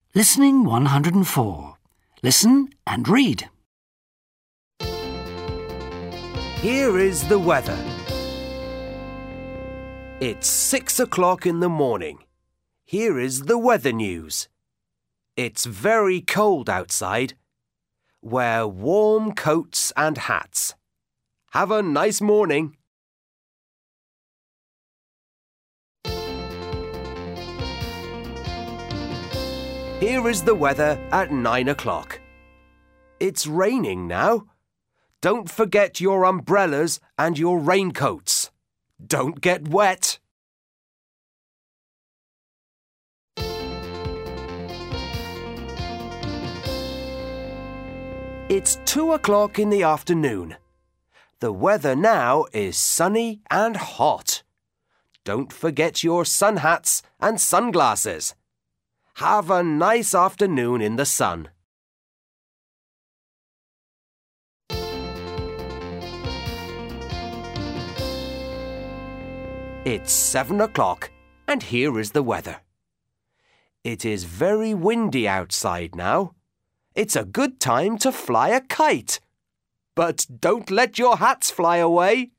Listening 104. Listen and read. Here is the weather. It's 6 o'clock in the morning. Here is the weather news. It's very cold outside. Wear warm coats and hats. Have a nice morning. Here is the weather at 9 o'clock. It's raining now. Don't forget your umbrellas and your raincoats. Don't get wet. It's 2 o'clock in the afternoon. The weather now is sunny and hot. Don't forget your sun hats and sunglasses. Have a nice afternoon in the sun. It's 7 o'clock, and here is the weather. It is very windy outside now. It's a good time to fly a kite. But don't let your hats fly away.